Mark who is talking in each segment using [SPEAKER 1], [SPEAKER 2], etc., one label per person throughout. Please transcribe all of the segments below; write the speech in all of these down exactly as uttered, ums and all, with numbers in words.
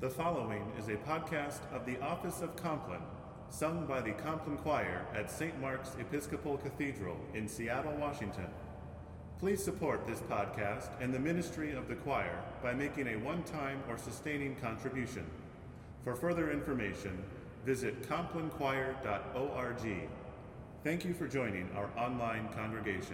[SPEAKER 1] The following is a podcast of the Office of Compline, sung by the Compline Choir at Saint Mark's Episcopal Cathedral in Seattle, Washington. Please support this podcast and the ministry of the choir by making a one-time or sustaining contribution. For further information, visit compline choir dot org. Thank you for joining our online congregation.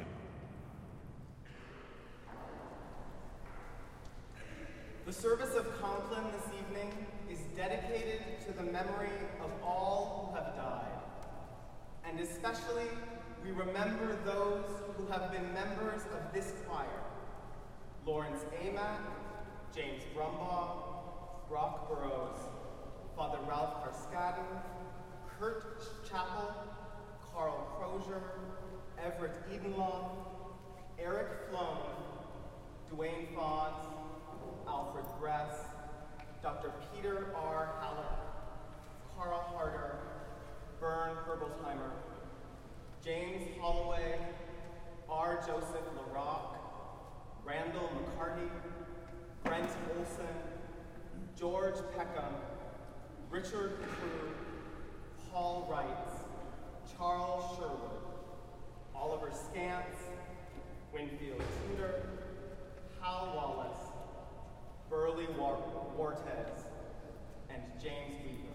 [SPEAKER 2] The service of Compline this evening is dedicated to the memory of all who have died. And especially, we remember those who have been members of this choir: Lawrence Amack, James Brumbaugh, Brock Burrows, Father Ralph Carskaddon, Kurt Chappell, Carl Crozier, Everett Edenloff, Eric Flown, Dwayne Fods, Alfred Gress, Doctor Peter R. Halleck, Carl Harder, Bern Herboltheimer, James Holloway, R. Joseph LaRock, Randall McCarty, Brent Olson, George Peckham, Richard Crew, Paul Wrights, Charles Sherwood, Oliver Scantz, Winfield Tudor, Hal Wallace, Burley War- Wartez, and James Weaver.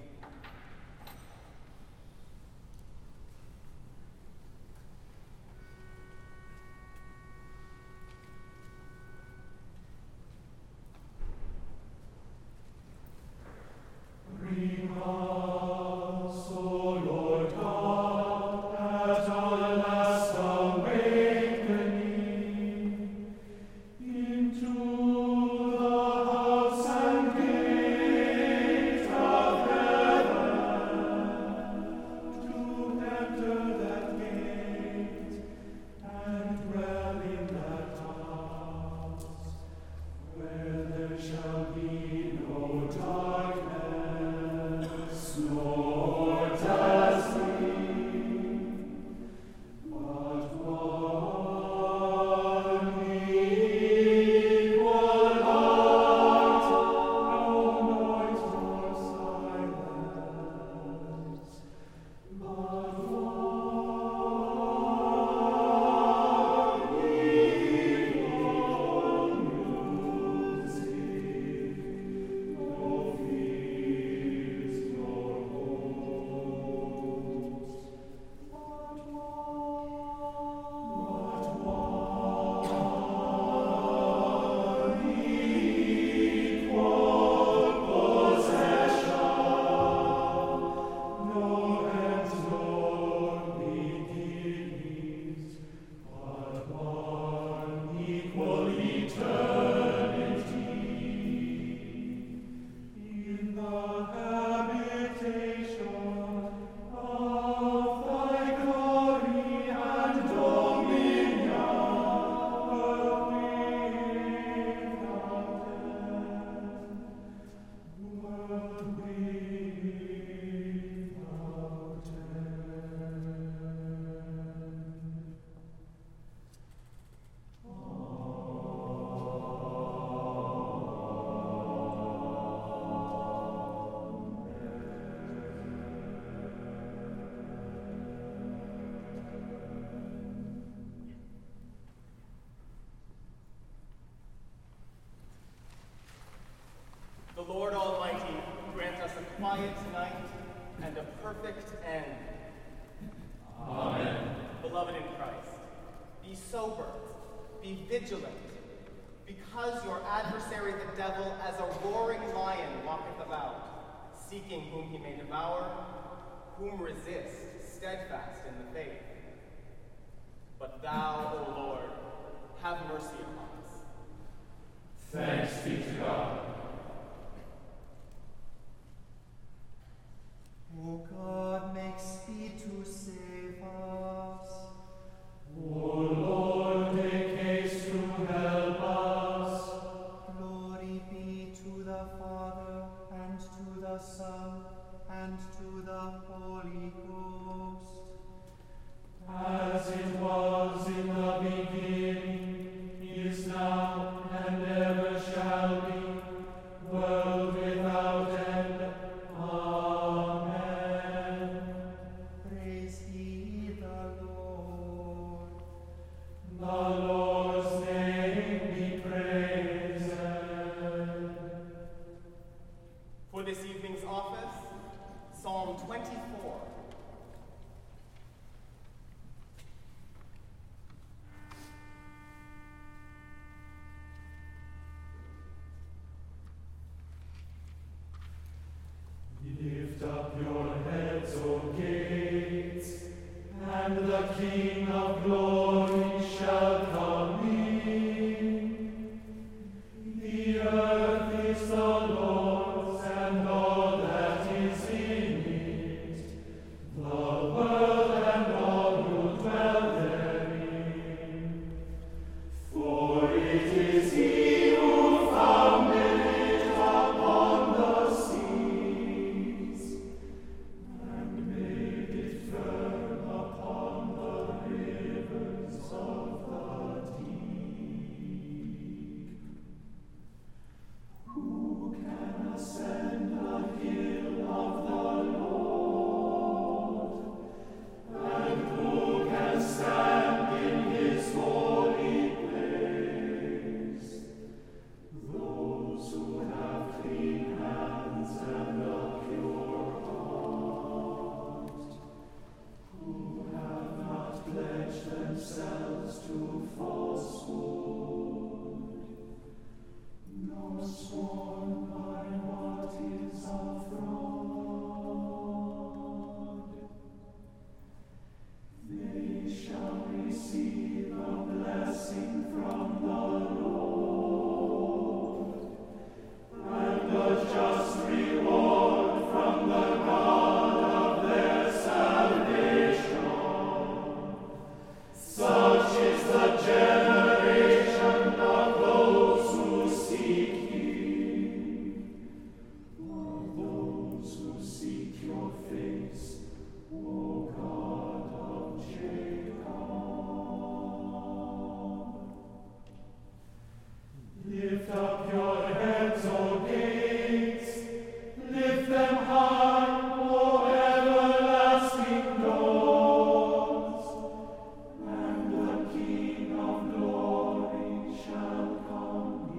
[SPEAKER 3] Bring us, O Lord God, at our last awakening, into the house and gate of heaven, to enter that gate and dwell in that house, where there shall be no darkness, nor dazzling, but one equal light, no noise nor silence, but one equal music, no fears nor hopes, but one equal possession, no ends nor beginnings, but one equal eternity. In the habitation of thy glory and dominion, world without end, world without end.
[SPEAKER 2] The Lord Almighty grant us a quiet night and a perfect end.
[SPEAKER 3] Amen.
[SPEAKER 2] Beloved in Christ, be sober, be vigilant, because your adversary the devil as a roaring lion walketh about, seeking whom he may devour, whom resist, steadfast in the faith. But thou, O Lord, have mercy upon us.
[SPEAKER 3] Thanks be to God.
[SPEAKER 4] O God, make speed to save us.
[SPEAKER 3] O Lord, make haste to help us.
[SPEAKER 4] Glory be to the Father, and to the Son, and to the Holy Ghost.
[SPEAKER 3] As it was in the beginning, is now, and ever shall be, world without
[SPEAKER 2] Psalm twenty-four.
[SPEAKER 3] Lift up your heads, O gates, and the King of glory shall come in. The earth is the Lord's, and all that is in it, the world and all who dwell therein. For it is He who founded it upon the seas, and made it firm upon the rivers of the deep. Who can ascend the hill of the Lord? And who can stand in His holy place? Those who have clean hands and a pure heart, who have not pledged themselves to falsehood, nor sworn by what is a fraud. They shall receive a blessing from the Lord, and a just reward from the God of their salvation. Such is the generation of those who seek Him, of those who seek your face, O God of Jacob. Lift up your heads, O gates, lift them high, O everlasting doors, and the King of glory shall come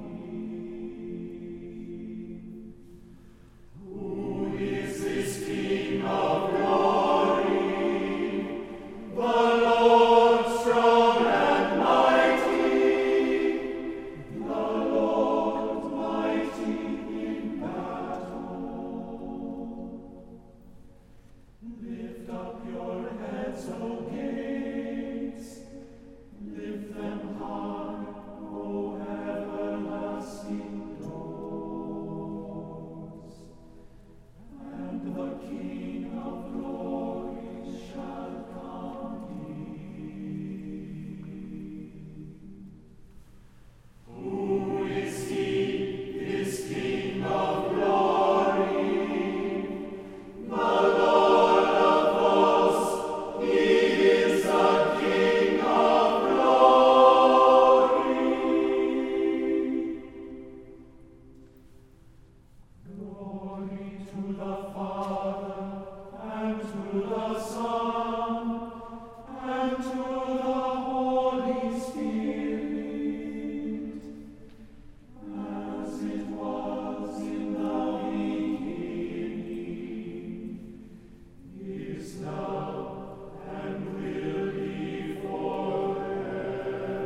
[SPEAKER 3] in. Who is this King of glory? The Lord strong and mighty, the Lord mighty in battle. Lift up your heads, O gates, lift them high, O everlasting doors, and the King of glory shall come in. Who is He, this King of glory? The Lord of hosts, He is the King of glory. Glory to the Father, and to the Son, and to the Holy Spirit, as it was in the beginning, is now, and will be forever.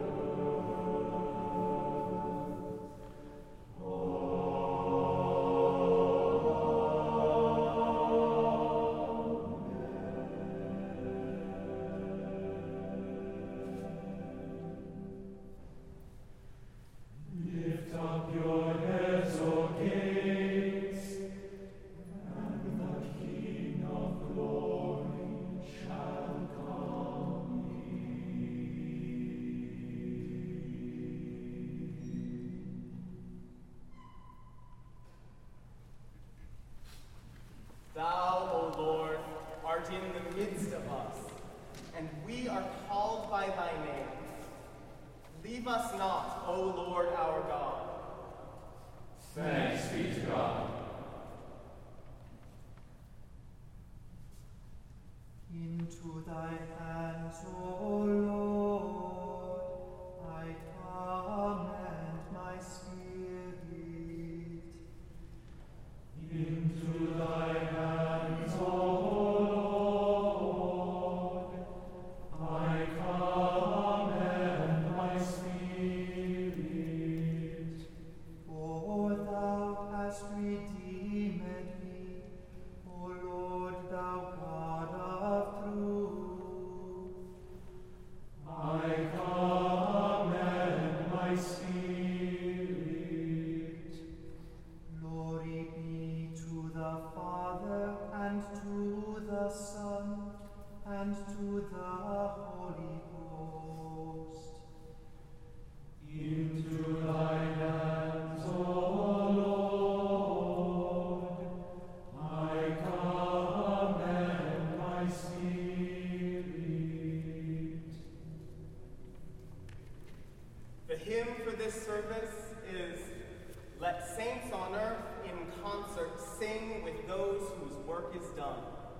[SPEAKER 3] Lift up your heads, O gates, and the King of glory shall come in.
[SPEAKER 2] Thou, O Lord, art in the midst of us, and we are called by thy name. Leave us not, O Lord our God.
[SPEAKER 3] Thanks be to God.
[SPEAKER 4] Into thy hands, O Lord, I commend my spirit.
[SPEAKER 3] Into thy hands,
[SPEAKER 2] work is done.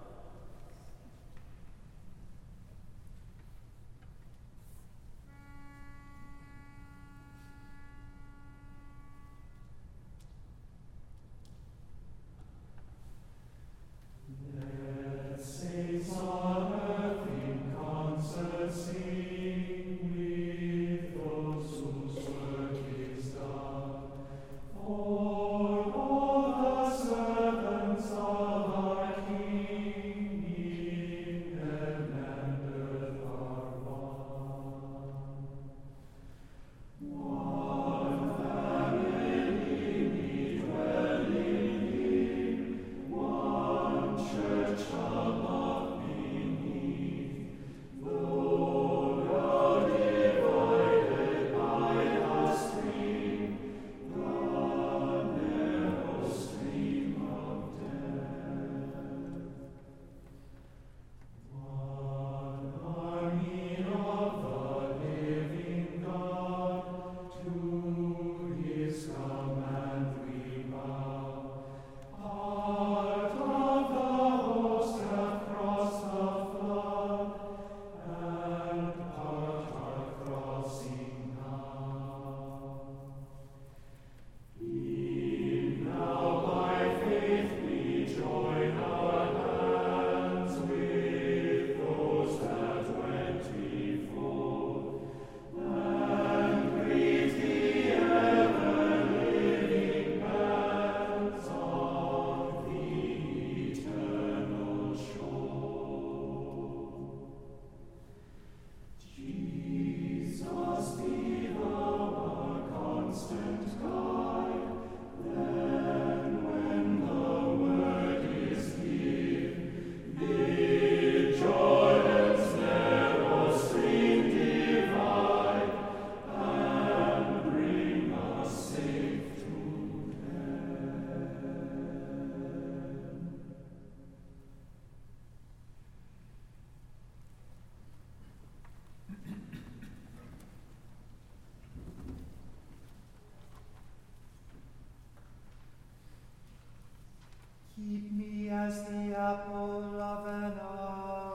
[SPEAKER 4] Keep me as the apple of an eye.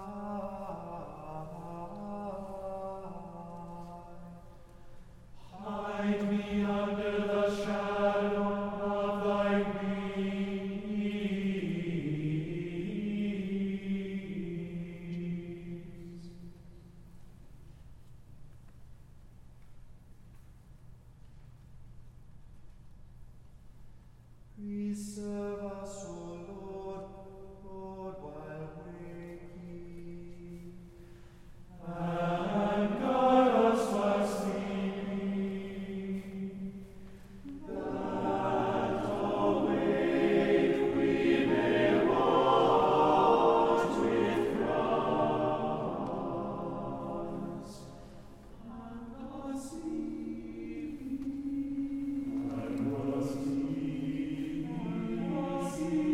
[SPEAKER 3] Hide me under the shadow of thy wings.
[SPEAKER 4] Preserve us, O Lord, Lord, while waking,
[SPEAKER 3] And guide us while sleeping, that awake we may watch with Christ, and not sleep, and not sleep, and not sleep.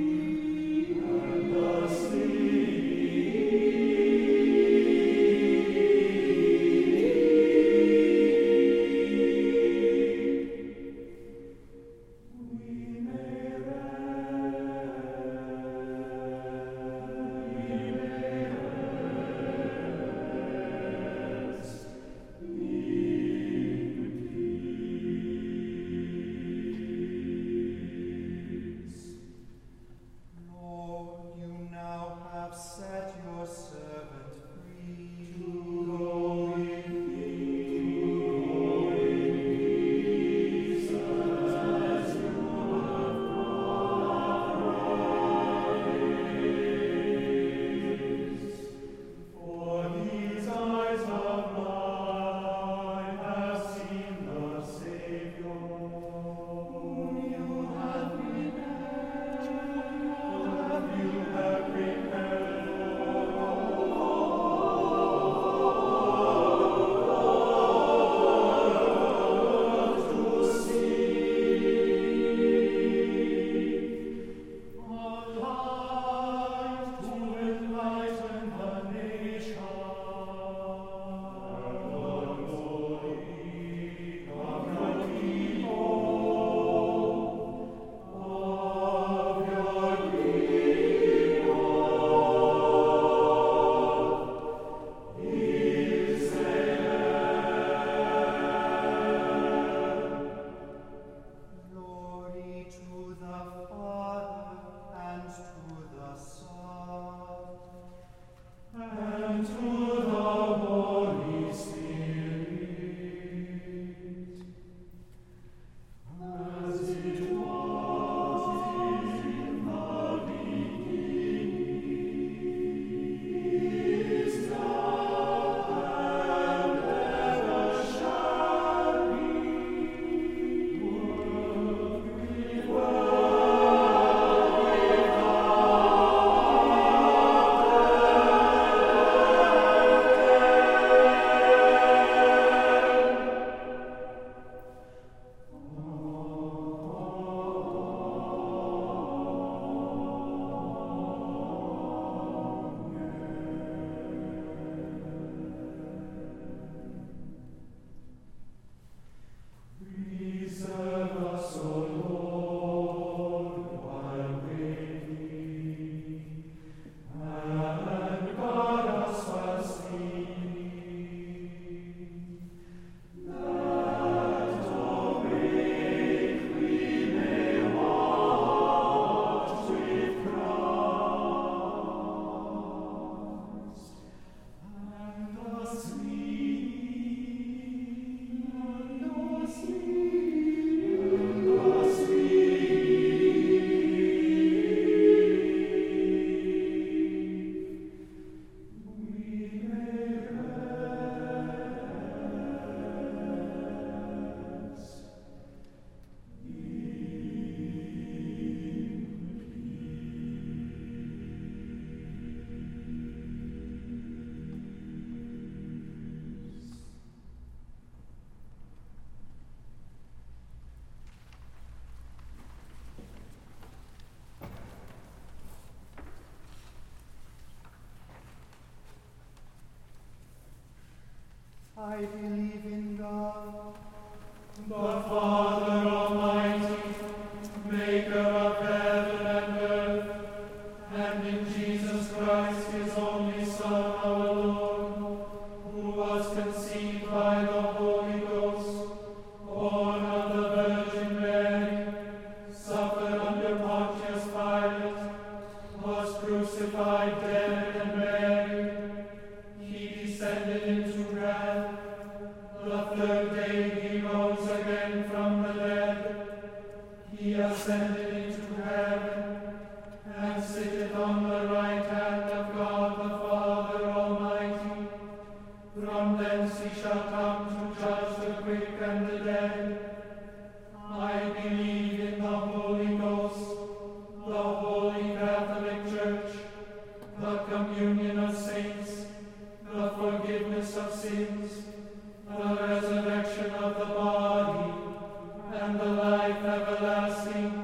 [SPEAKER 4] I believe in God,
[SPEAKER 3] the Father Almighty, maker of heaven and earth, and in Jesus Christ, his only Son, our Lord, who was conceived by the Holy Ghost, born of the Virgin Mary, suffered under Pontius Pilate, was crucified, dead, and buried. He descended into hell. The third day he rose again from the dead. He ascended into heaven, and sitteth on the right hand of God the Father Almighty. From thence he shall come to judge the quick and the dead. I believe in the Holy Ghost, the Holy Catholic Church, the communion of saints, the forgiveness of sins, the resurrection of the body, and the life everlasting.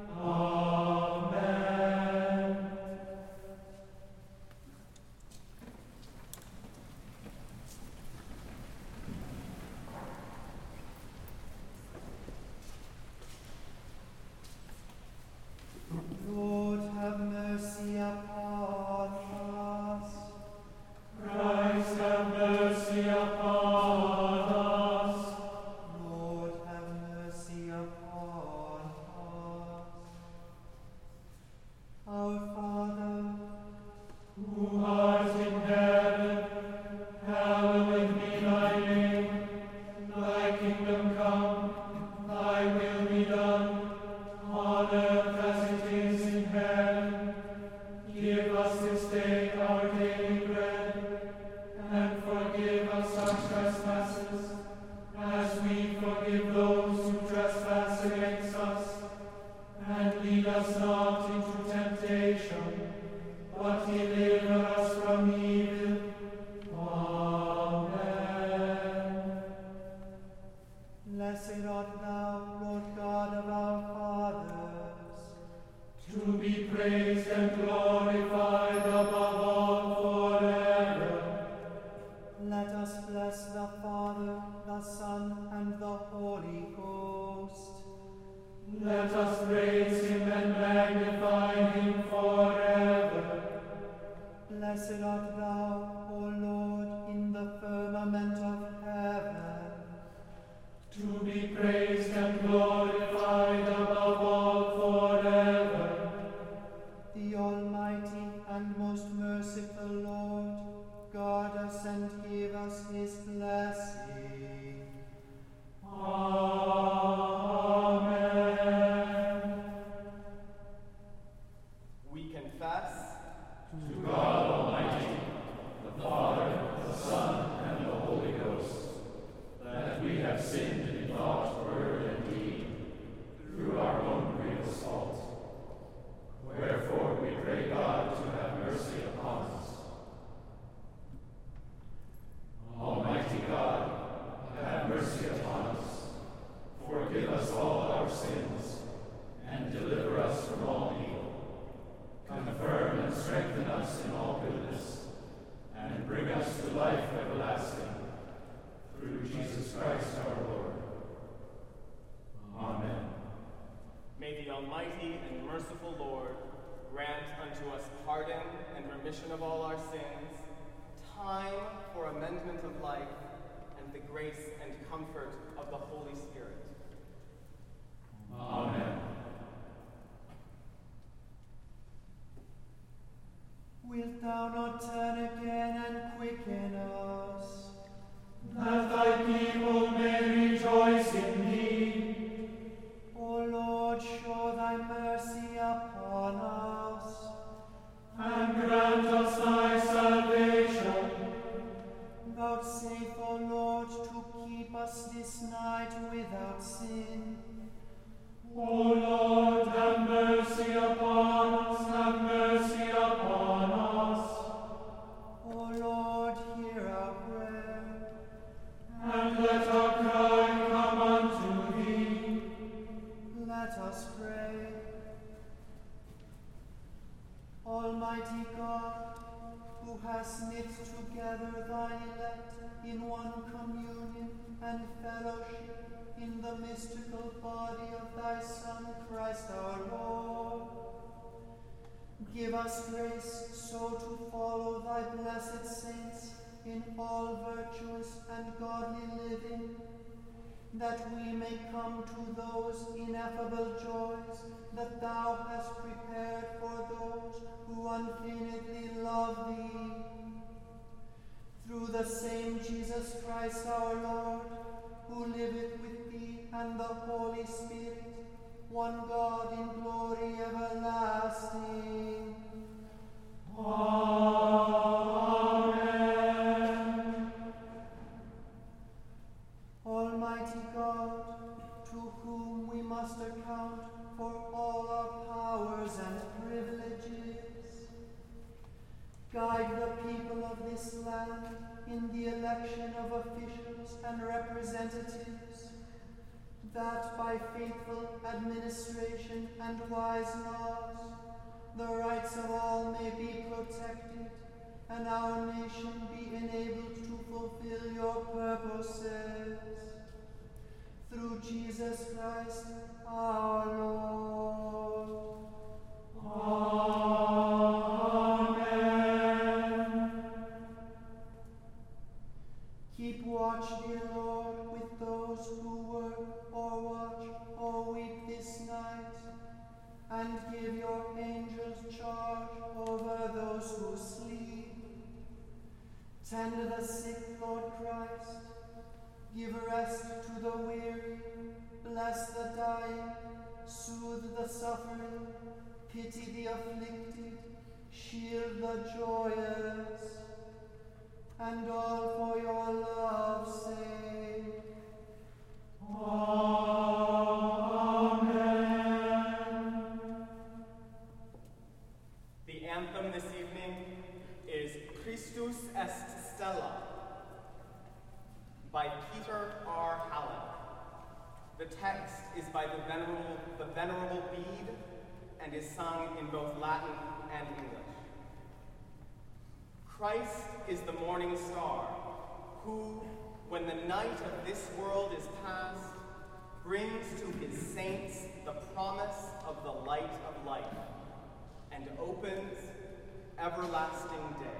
[SPEAKER 3] Amen.
[SPEAKER 4] Lord, have mercy upon us.
[SPEAKER 3] Christ, have mercy upon us.
[SPEAKER 4] Lord, have mercy upon us. Our Father,
[SPEAKER 3] Who art in heaven, hallowed be thy name. Thy kingdom come, thy will be done, on earth as it is in heaven. Give us this day our daily bread, and forgive us our trespasses, as we forgive those who trespass against us. And lead us not into temptation, but deliver us from evil. Amen.
[SPEAKER 4] blessed art thou, Lord God of our fathers,
[SPEAKER 3] To be praised and glorified above all forever.
[SPEAKER 4] let us bless the Father, the Son, and the Holy Ghost.
[SPEAKER 3] Let us praise him and magnify him forever.
[SPEAKER 4] Blessed art thou, O Lord, in the firmament of heaven.
[SPEAKER 3] To be praised and glorified above all forever.
[SPEAKER 4] The Almighty and most merciful Lord, guard us and give us his blessing.
[SPEAKER 3] Amen.
[SPEAKER 2] We confess
[SPEAKER 3] To God Almighty, the Father, the Son, and the Holy Ghost, that we have sinned in thought, word, and deed, through our own grievous fault. Wherefore we pray God to have mercy upon us. Almighty God, have mercy upon us. Forgive us all our sins, and deliver us from all evil. Confirm and strengthen us in all goodness, and bring us to life everlasting. Through Jesus Christ our Lord. Amen.
[SPEAKER 2] May the Almighty and merciful Lord grant unto us pardon and remission of all our sins, time for amendment of life, and the grace and comfort of the Holy Spirit.
[SPEAKER 3] Amen.
[SPEAKER 4] Wilt thou not turn again and quicken us?
[SPEAKER 3] That thy people may rejoice in thee.
[SPEAKER 4] O Lord, show thy mercy upon us.
[SPEAKER 3] And grant us thy salvation.
[SPEAKER 4] Vouchsafe, O Lord, to keep us this night without sin.
[SPEAKER 3] O Lord, have mercy upon us, have mercy upon us.
[SPEAKER 4] O Lord, hear our prayer.
[SPEAKER 3] And let our cry come unto thee.
[SPEAKER 4] Let us pray. Almighty God, who hast knit together thine elect in one communion and fellowship in the mystical body of thy Son, Christ our Lord. Give us grace so to follow thy blessed saints in all virtuous and godly living, that we may come to those ineffable joys that thou hast prepared for those who unfeignedly love thee. Through the same Jesus Christ our Lord, who liveth with thee and the Holy Spirit, one God in glory everlasting. Amen. Almighty God, to whom we must account for all our powers and privileges, guide the people of this land in the election of officials and representatives, that by faithful administration and wise laws, the rights of all may be protected, and our nation be enabled to fulfill your purposes. Through Jesus Christ our Lord. Amen. Keep watch, dear Lord, with those who work or watch or weep this night, and give your angels charge over those who sleep. Tend the sick, Lord Christ. Give rest to the weary. Bless the dying. Soothe the suffering. Pity the afflicted. Shield the joyous. And all for your love's sake. Amen.
[SPEAKER 2] The anthem this evening is Christus est Stella by Peter R. Halleck. The text is by the Venerable, the Venerable Bede and is sung in both Latin and English. Christ is the morning star, who, when the night of this world is past, brings to his saints the promise of the light of life, and opens everlasting day.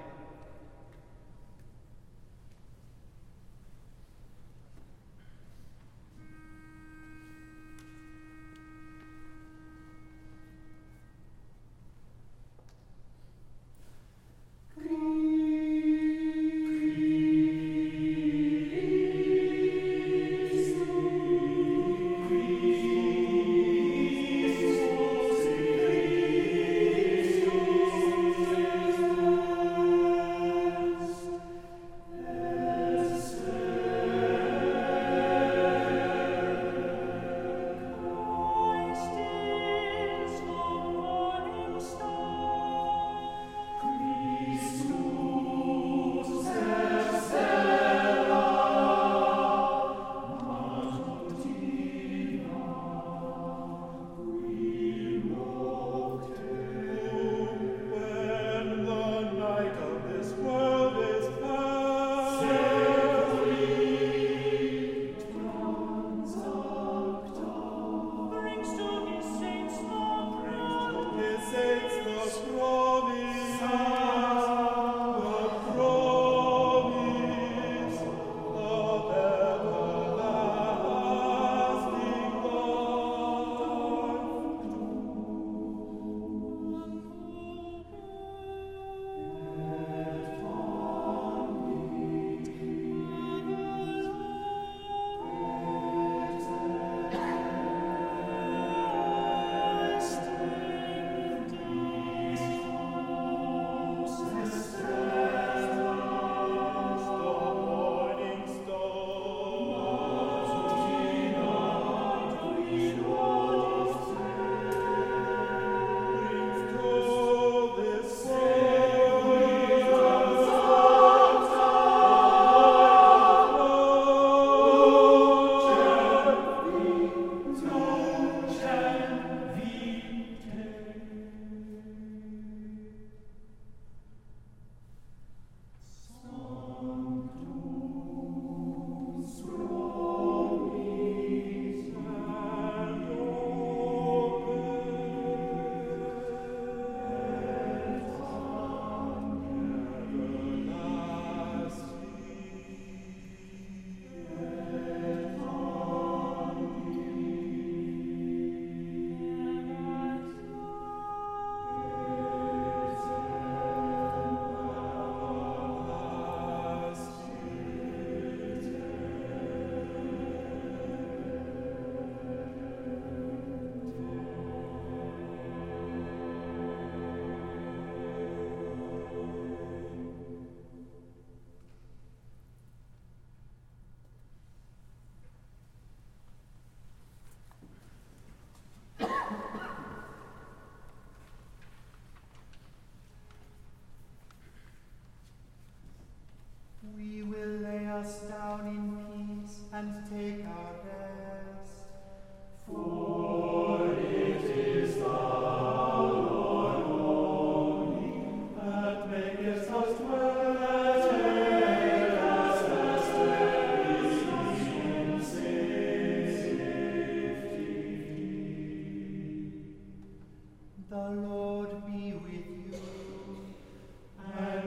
[SPEAKER 4] The Lord be with you.
[SPEAKER 3] And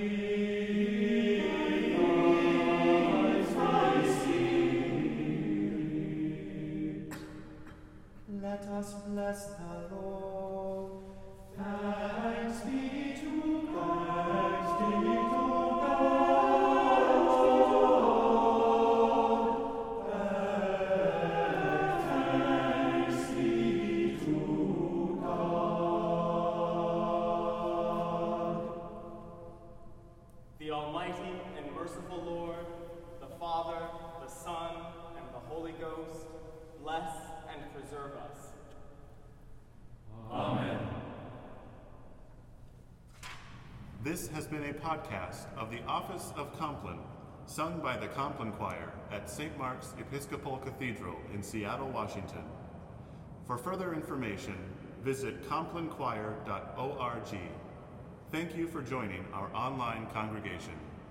[SPEAKER 3] with thy spirit.
[SPEAKER 4] Let us bless the Lord.
[SPEAKER 3] Thanks be to God. Thanks be to God. Thanks be to God.
[SPEAKER 2] The Almighty and merciful Lord, the Father, the Son, and the Holy Ghost, bless and preserve us.
[SPEAKER 3] Amen.
[SPEAKER 1] This has been a podcast of the Office of Compline, sung by the Compline Choir at Saint Mark's Episcopal Cathedral in Seattle, Washington. For further information, visit compline choir dot org. Thank you for joining our online congregation.